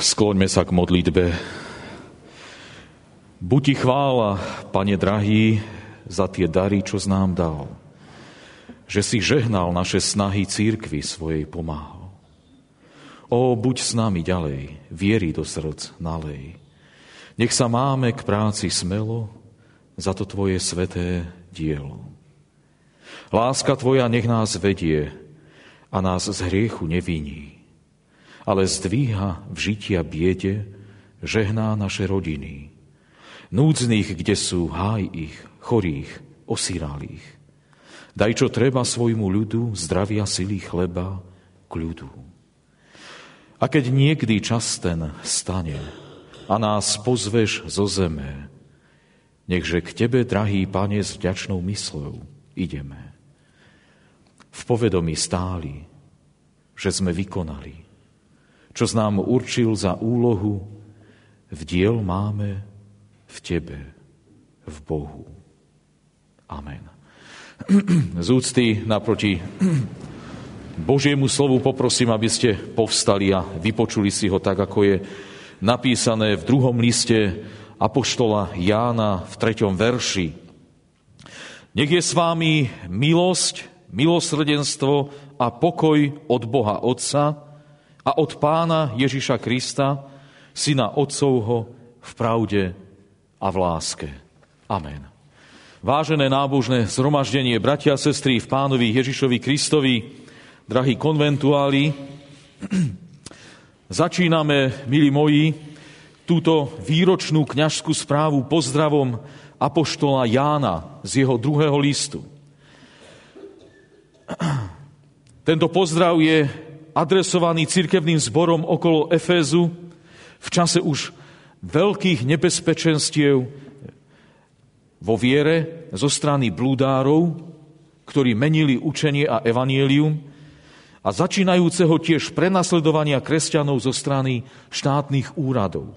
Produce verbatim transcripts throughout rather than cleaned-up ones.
Skloňme sa k modlitbe. Buď ti chvála, Pane drahý, za tie dary, čo z nám dal. Že si žehnal naše snahy cirkvi svojej pomáhal. Ó, buď s nami ďalej, viery do srdc nalej. Nech sa máme k práci smelo, za to tvoje sveté dielo. Láska tvoja nech nás vedie a nás z hriechu neviní, ale zdvíha v žitia biede, žehná naše rodiny. Núdznych, kde sú, háj ich, chorých, osiralých. Daj, čo treba svojmu ľudu, zdravia, sily, chleba, kľudu. A keď niekdy čas ten stane a nás pozveš zo zeme, nechže k tebe, drahý Pane, s vďačnou mysľou ideme. V povedomí stáli, že sme vykonali, čo z nám určil za úlohu, v diel máme v tebe, v Bohu. Amen. Z úcty naproti Božiemu slovu poprosím, aby ste povstali a vypočuli si ho tak, ako je napísané v druhom liste apoštola Jána v treťom verši. Nech je s vámi milosť, milosrdenstvo a pokoj od Boha Otca a od Pána Ježiša Krista, Syna Otcovho, v pravde a v láske. Amen. Vážené nábožné zhromaždenie, bratia a sestry v Pánovi Ježišovi Kristovi, drahí konventuáli, začíname, milí moji, túto výročnú kňažskú správu pozdravom apoštola Jána z jeho druhého listu. Tento pozdrav je adresovaný cirkevným zborom okolo Efézu v čase už veľkých nebezpečenstiev vo viere zo strany blúdárov, ktorí menili učenie a evanjelium, a začínajúceho tiež prenasledovania kresťanov zo strany štátnych úradov.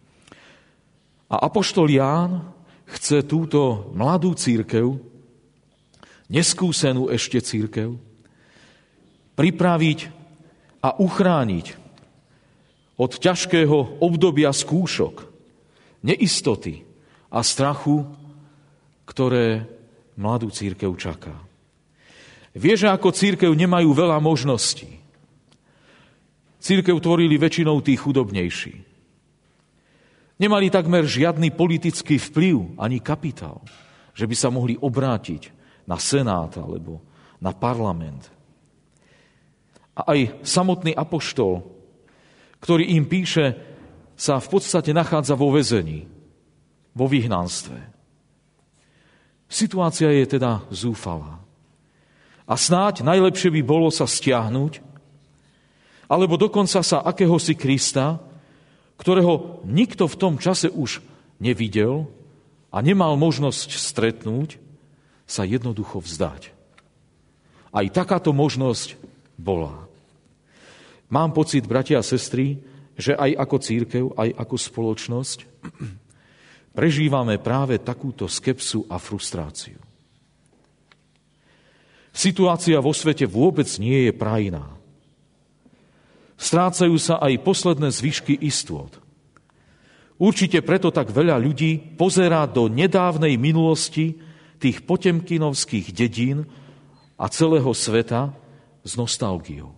A apoštol Ján chce túto mladú cirkev, neskúsenú ešte cirkev, pripraviť a uchrániť od ťažkého obdobia skúšok, neistoty a strachu, ktoré mladú cirkev čaká. Vie, že ako cirkev nemajú veľa možností. Cirkev tvorili väčšinou tí chudobnejší. Nemali takmer žiadny politický vplyv ani kapitál, že by sa mohli obrátiť na senát alebo na parlament. A aj samotný apoštol, ktorý im píše, sa v podstate nachádza vo väzení, vo vyhnanstve. Situácia je teda zúfalá. A snáď najlepšie by bolo sa stiahnuť, alebo dokonca sa akéhosi Krista, ktorého nikto v tom čase už nevidel a nemal možnosť stretnúť, sa jednoducho vzdať. Aj takáto možnosť bola. Mám pocit, bratia a sestry, že aj ako cirkev, aj ako spoločnosť prežívame práve takúto skepsu a frustráciu. Situácia vo svete vôbec nie je prajná. Strácajú sa aj posledné zvyšky istôt. Určite preto tak veľa ľudí pozerá do nedávnej minulosti tých potemkinovských dedín a celého sveta s nostalgiou.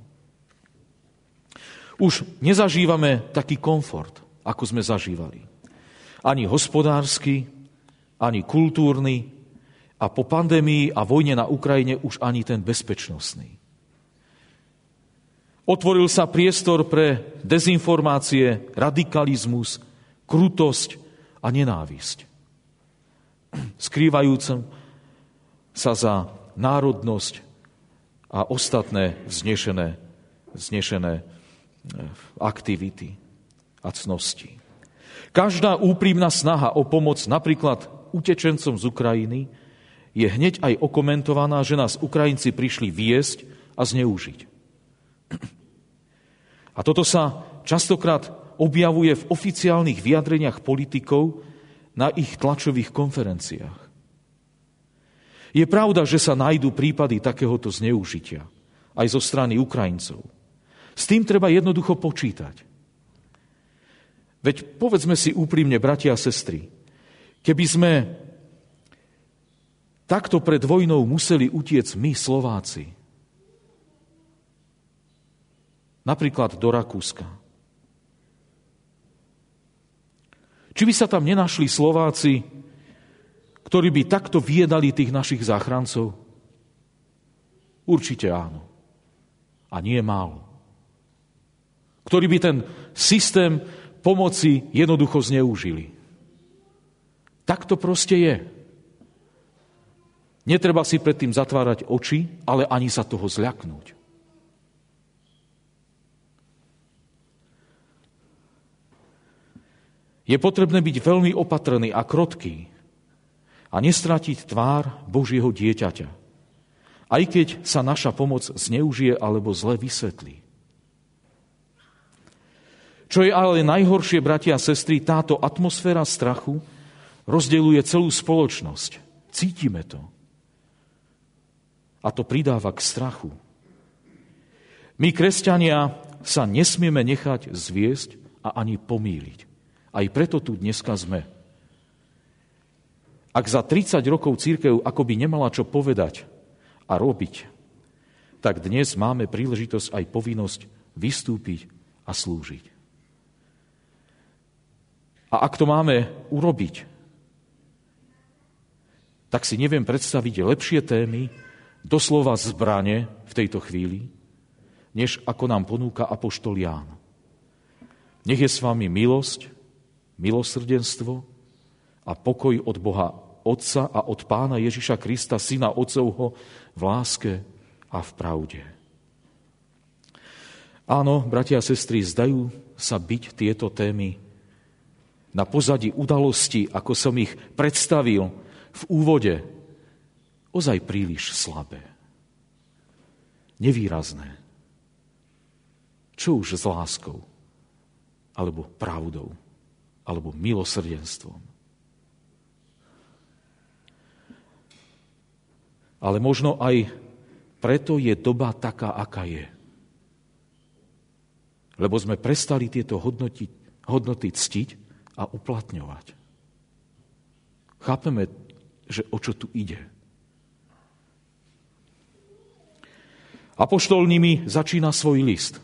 Už nezažívame taký komfort, ako sme zažívali. Ani hospodársky, ani kultúrny a po pandémii a vojne na Ukrajine už ani ten bezpečnostný. Otvoril sa priestor pre dezinformácie, radikalizmus, krutosť a nenávisť. Skrývajúcem sa za národnosť a ostatné vznešené, vznešené aktivity a cnosti. Každá úprimná snaha o pomoc napríklad utečencom z Ukrajiny je hneď aj okomentovaná, že nás Ukrajinci prišli viesť a zneužiť. A toto sa častokrát objavuje v oficiálnych vyjadreniach politikov na ich tlačových konferenciách. Je pravda, že sa nájdú prípady takéhoto zneužitia aj zo strany Ukrajincov. S tým treba jednoducho počítať. Veď povedzme si úprimne, bratia a sestry, keby sme takto pred vojnou museli utiec my, Slováci, napríklad do Rakúska, či by sa tam nenašli Slováci, ktorí by takto vyjedali tých našich záchrancov? Určite áno. A nie málo. Ktorí by ten systém pomoci jednoducho zneužili. Tak to proste je. Netreba si pred tým zatvárať oči, ale ani sa toho zľaknúť. Je potrebné byť veľmi opatrný a krotký a nestratiť tvár Božieho dieťaťa, aj keď sa naša pomoc zneužije alebo zle vysvetlí. Čo je ale najhoršie, bratia a sestry, táto atmosféra strachu rozdeľuje celú spoločnosť. Cítime to. A to pridáva k strachu. My, kresťania, sa nesmieme nechať zviesť a ani pomýliť. Aj preto tu dneska sme. Ak za tridsať rokov cirkev akoby nemala čo povedať a robiť, tak dnes máme príležitosť aj povinnosť vystúpiť a slúžiť. A ak to máme urobiť, tak si neviem predstaviť lepšie témy, doslova zbrane v tejto chvíli, než ako nám ponúka apoštol Ján. Nech je s vami milosť, milosrdenstvo a pokoj od Boha Otca a od Pána Ježiša Krista, Syna Otcovho, v láske a v pravde. Áno, bratia a sestry, zdajú sa byť tieto témy na pozadí udalostí, ako som ich predstavil v úvode, ozaj príliš slabé, nevýrazné. Čo už s láskou, alebo pravdou, alebo milosrdenstvom. Ale možno aj preto je doba taká, aká je. Lebo sme prestali tieto hodnoty, hodnoty ctiť a uplatňovať. Chápeme, že o čo tu ide. Apoštol nimi začína svoj list.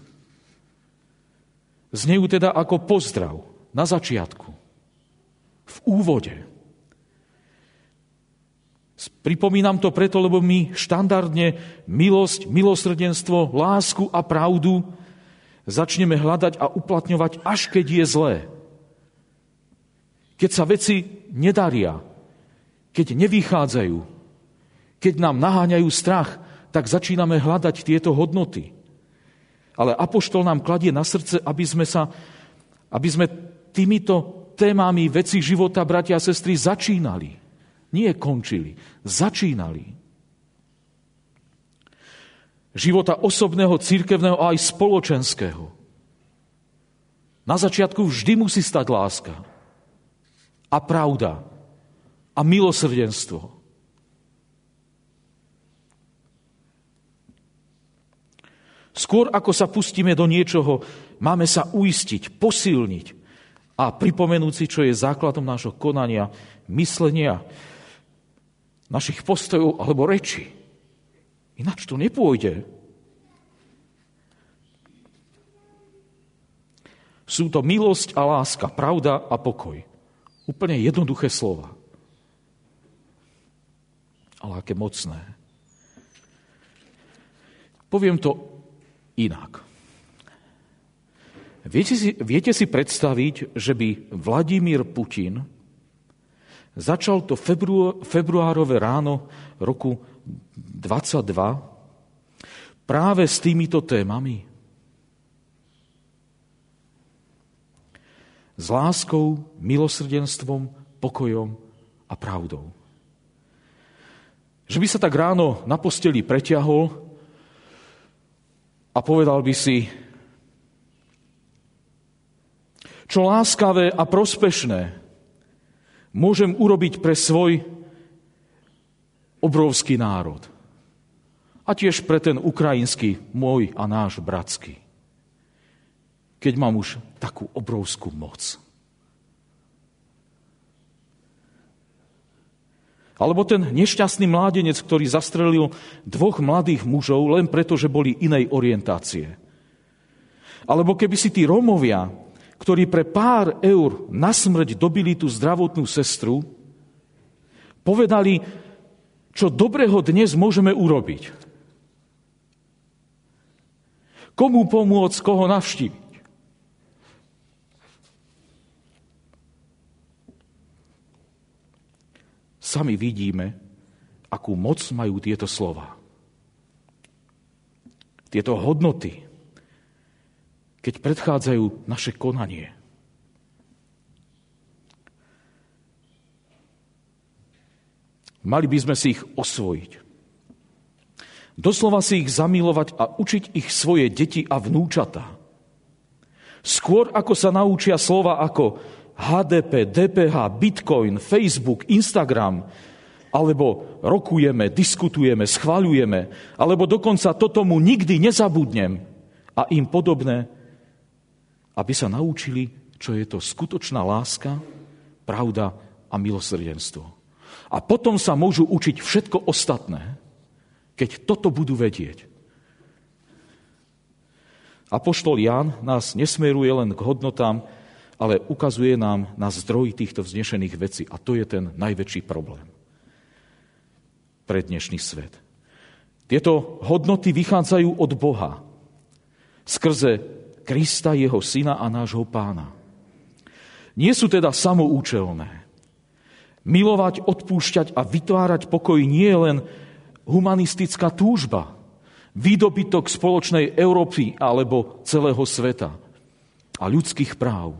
Znejú teda ako pozdrav na začiatku, v úvode. Pripomínam to preto, lebo my štandardne milosť, milosrdenstvo, lásku a pravdu začneme hľadať a uplatňovať, až keď je zlé. Keď sa veci nedaria, keď nevychádzajú, keď nám naháňajú strach, tak začíname hľadať tieto hodnoty. Ale apoštol nám kladie na srdce, aby sme sa, aby sme týmito témami veci života, bratia a sestry, začínali. Nie končili, začínali. Života osobného, cirkevného a aj spoločenského. Na začiatku vždy musí stať láska a pravda a milosrdenstvo. Skôr ako sa pustíme do niečoho, máme sa uistiť, posilniť a pripomenúť si, čo je základom nášho konania, myslenia, našich postojov alebo reči. Ináč to nepôjde. Sú to milosť a láska, pravda a pokoj. Úplne jednoduché slova. Ale aké mocné. Poviem to inak. Viete si, viete si predstaviť, že by Vladimír Putin začal to február, februárové ráno roku dvadsaťdva práve s týmito témami? S láskou, milosrdenstvom, pokojom a pravdou. Že by sa tak ráno na posteli preťahol a povedal by si, čo láskavé a prospešné môžem urobiť pre svoj obrovský národ. A tiež pre ten ukrajinský, môj a náš bratský. Keď mám už takú obrovskú moc. Alebo ten nešťastný mládenec, ktorý zastrelil dvoch mladých mužov len preto, že boli inej orientácie. Alebo keby si tí Rómovia, ktorí pre pár eur na smrť dobili tú zdravotnú sestru, povedali, čo dobrého dnes môžeme urobiť. Komu pomôcť, koho navštíviť? Sami vidíme, akú moc majú tieto slova. Tieto hodnoty, keď predchádzajú naše konanie. Mali by sme si ich osvojiť. Doslova si ich zamilovať a učiť ich svoje deti a vnúčatá. Skôr ako sa naučia slova ako há dé pé, dé pé há, Bitcoin, Facebook, Instagram, alebo rokujeme, diskutujeme, schvaľujeme, alebo dokonca toto mu nikdy nezabudnem a im podobné, aby sa naučili, čo je to skutočná láska, pravda a milosrdenstvo. A potom sa môžu učiť všetko ostatné, keď toto budú vedieť. Apoštol Ján nás nesmeruje len k hodnotám, ale ukazuje nám na zdroj týchto vznešených vecí. A to je ten najväčší problém pre dnešný svet. Tieto hodnoty vychádzajú od Boha skrze Krista, jeho syna a nášho pána. Nie sú teda samoučelné. Milovať, odpúšťať a vytvárať pokoj nie je len humanistická túžba, výdobytok spoločnej Európy alebo celého sveta a ľudských práv.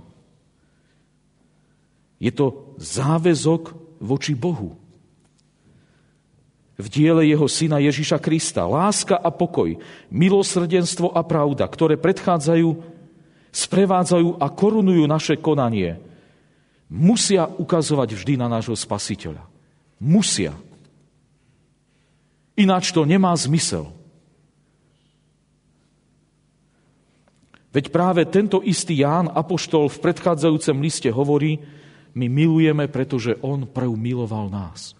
Je to záväzok voči Bohu. V diele jeho syna Ježiša Krista láska a pokoj, milosrdenstvo a pravda, ktoré predchádzajú, sprevádzajú a korunujú naše konanie, musia ukazovať vždy na nášho Spasiteľa. Musia. Ináč to nemá zmysel. Veď práve tento istý Ján apoštol v predchádzajúcom liste hovorí, my milujeme, pretože on prv miloval nás.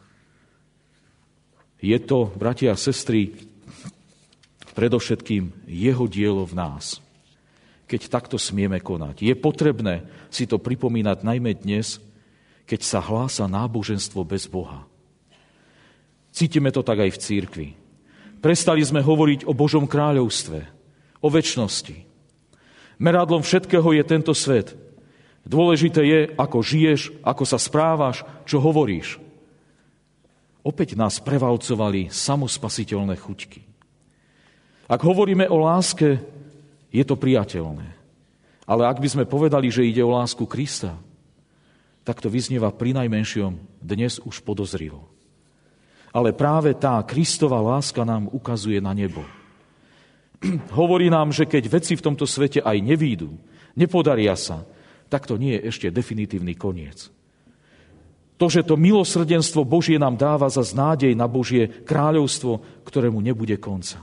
Je to, bratia a sestry, predovšetkým jeho dielo v nás. Keď takto smieme konať. Je potrebné si to pripomínať najmä dnes, keď sa hlása náboženstvo bez Boha. Cítime to tak aj v cirkvi. Prestali sme hovoriť o Božom kráľovstve, o večnosti. Meradlom všetkého je tento svet. Dôležité je, ako žiješ, ako sa správaš, čo hovoríš. Opäť nás prevalcovali samospasiteľné chuťky. Ak hovoríme o láske, je to priateľné. Ale ak by sme povedali, že ide o lásku Krista, tak to vyznieva prinajmenšom dnes už podozrivo. Ale práve tá Kristova láska nám ukazuje na nebo. Hovorí nám, že keď veci v tomto svete aj nevídu, nepodaria sa, tak to nie je ešte definitívny koniec. To, že to milosrdenstvo Božie nám dáva za nádej na Božie kráľovstvo, ktorému nebude konca.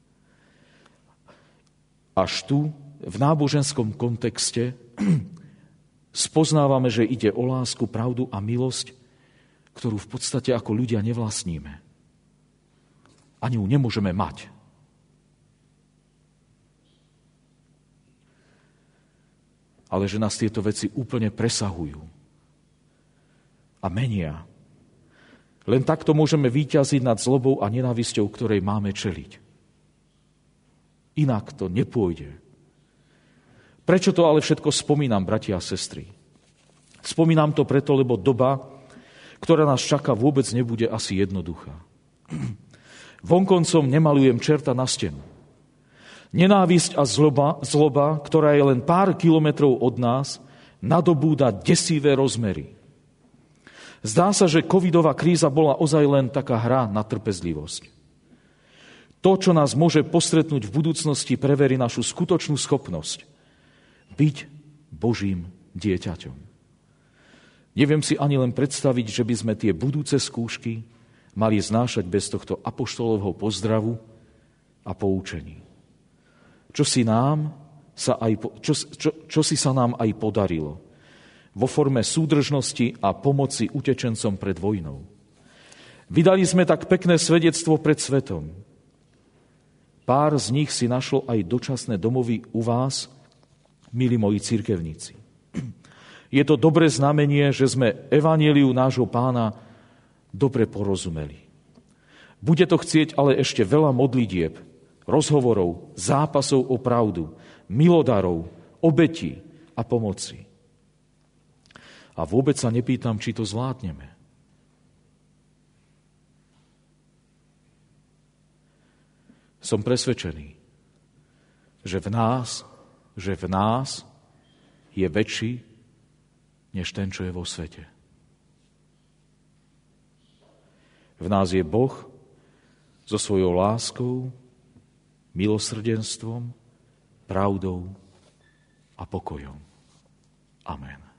Až tu, v náboženskom kontexte, spoznávame, že ide o lásku, pravdu a milosť, ktorú v podstate ako ľudia nevlastníme. Ani ju nemôžeme mať. Ale že nás tieto veci úplne presahujú a menia. Len takto môžeme víťaziť nad zlobou a nenávisťou, ktorej máme čeliť. Inak to nepôjde. Prečo to ale všetko spomínam, bratia a sestry? Spomínam to preto, lebo doba, ktorá nás čaká, vôbec nebude asi jednoduchá. Vonkoncom nemalujem čerta na stenu. Nenávisť a zloba, zloba, ktorá je len pár kilometrov od nás, nadobúda desivé rozmery. Zdá sa, že covidová kríza bola ozaj len taká hra na trpezlivosť. To, čo nás môže postretnúť v budúcnosti, preverí našu skutočnú schopnosť byť Božím dieťaťom. Neviem si ani len predstaviť, že by sme tie budúce skúšky mali znášať bez tohto apoštolovho pozdravu a poučení. Čo si, nám sa aj, čo, čo, čo si sa nám aj podarilo vo forme súdržnosti a pomoci utečencom pred vojnou. Vydali sme tak pekné svedectvo pred svetom. Pár z nich si našlo aj dočasné domovy u vás, milí moji cirkevníci. Je to dobré znamenie, že sme evanjeliu nášho Pána dobre porozumeli. Bude to chcieť ale ešte veľa modlitieb, rozhovorov, zápasov o pravdu, milodarov, obetí a pomoci. A vôbec sa nepýtam, či to zvládneme. Som presvedčený, že v nás, že v nás je väčší než ten, čo je vo svete. V nás je Boh so svojou láskou, milosrdenstvom, pravdou a pokojom. Amen.